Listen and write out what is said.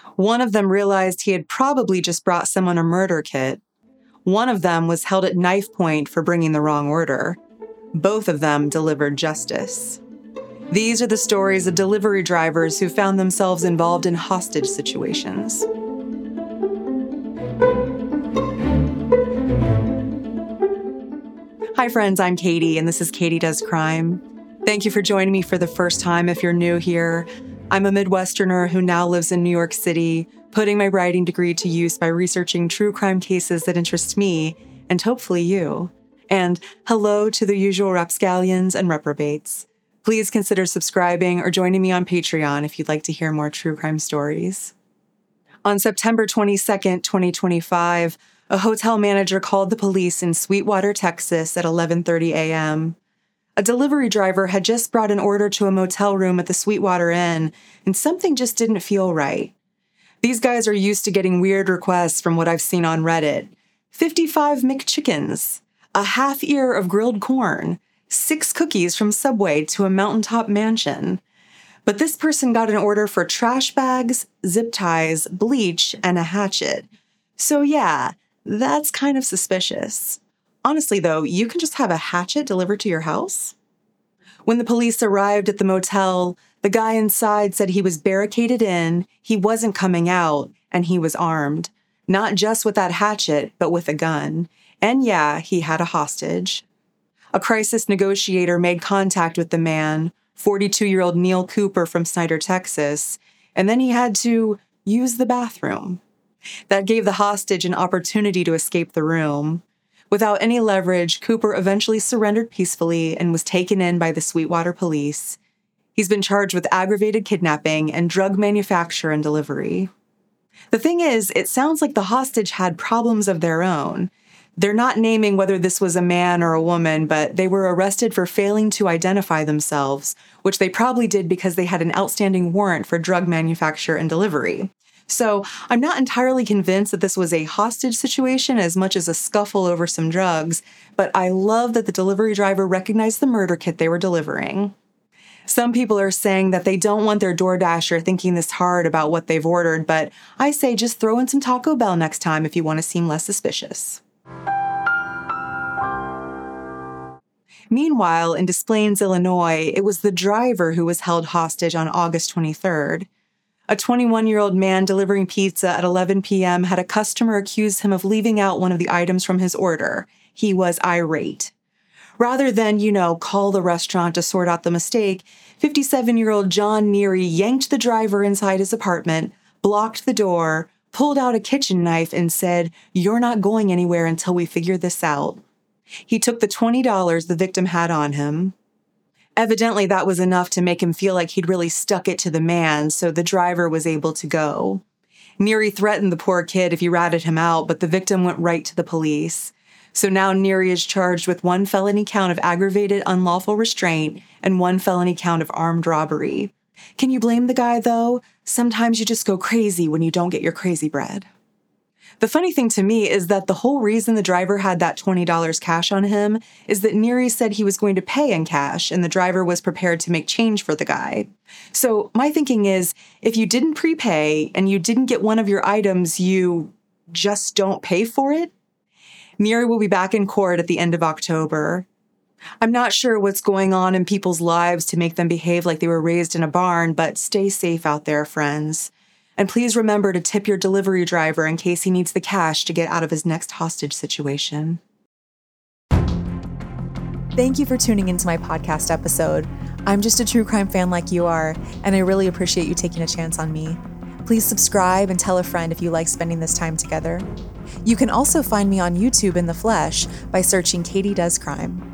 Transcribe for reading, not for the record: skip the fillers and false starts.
One of them realized he had probably just brought someone a murder kit. One of them was held at knife point for bringing the wrong order. Both of them delivered justice. These are the stories of delivery drivers who found themselves involved in hostage situations. Hi friends, I'm Katie, and this is Katie Does Crime. Thank you for joining me for the first time if you're new here. I'm a Midwesterner who now lives in New York City, putting my writing degree to use by researching true crime cases that interest me, and hopefully you. And hello to the usual rapscallions and reprobates. Please consider subscribing or joining me on Patreon if you'd like to hear more true crime stories. On September 22nd, 2025, a hotel manager called the police in Sweetwater, Texas at 11:30 a.m. A delivery driver had just brought an order to a motel room at the Sweetwater Inn, and something just didn't feel right. These guys are used to getting weird requests from what I've seen on Reddit. 55 McChickens, a half ear of grilled corn, 6 cookies from Subway to a mountaintop mansion. But this person got an order for trash bags, zip ties, bleach, and a hatchet. So yeah, that's kind of suspicious. Honestly, though, you can just have a hatchet delivered to your house? When the police arrived at the motel, the guy inside said he was barricaded in, he wasn't coming out, and he was armed. Not just with that hatchet, but with a gun. And yeah, he had a hostage. A crisis negotiator made contact with the man, 42-year-old Neil Cooper from Snyder, Texas, and then he had to use the bathroom. That gave the hostage an opportunity to escape the room. Without any leverage, Cooper eventually surrendered peacefully and was taken in by the Sweetwater police. He's been charged with aggravated kidnapping and drug manufacture and delivery. The thing is, it sounds like the hostage had problems of their own. They're not naming whether this was a man or a woman, but they were arrested for failing to identify themselves, which they probably did because they had an outstanding warrant for drug manufacture and delivery. So I'm not entirely convinced that this was a hostage situation as much as a scuffle over some drugs, but I love that the delivery driver recognized the murder kit they were delivering. Some people are saying that they don't want their DoorDasher thinking this hard about what they've ordered, but I say just throw in some Taco Bell next time if you want to seem less suspicious. Meanwhile, in Des Plaines, Illinois, it was the driver who was held hostage on August 23rd. A 21-year-old man delivering pizza at 11 p.m. had a customer accuse him of leaving out one of the items from his order. He was irate. Rather than, call the restaurant to sort out the mistake, 57-year-old John Neary yanked the driver inside his apartment, blocked the door, pulled out a kitchen knife, and said, "You're not going anywhere until we figure this out." He took the $20 the victim had on him. Evidently, that was enough to make him feel like he'd really stuck it to the man, so the driver was able to go. Neary threatened the poor kid if he ratted him out, but the victim went right to the police. So now Neary is charged with 1 felony count of aggravated unlawful restraint and 1 felony count of armed robbery. Can you blame the guy, though? Sometimes you just go crazy when you don't get your crazy bread. The funny thing to me is that the whole reason the driver had that $20 cash on him is that Neary said he was going to pay in cash and the driver was prepared to make change for the guy. So my thinking is, if you didn't prepay and you didn't get one of your items, you just don't pay for it? Neary will be back in court at the end of October. I'm not sure what's going on in people's lives to make them behave like they were raised in a barn, but stay safe out there, friends. And please remember to tip your delivery driver in case he needs the cash to get out of his next hostage situation. Thank you for tuning into my podcast episode. I'm just a true crime fan like you are, and I really appreciate you taking a chance on me. Please subscribe and tell a friend if you like spending this time together. You can also find me on YouTube in the flesh by searching Katie Does Crime.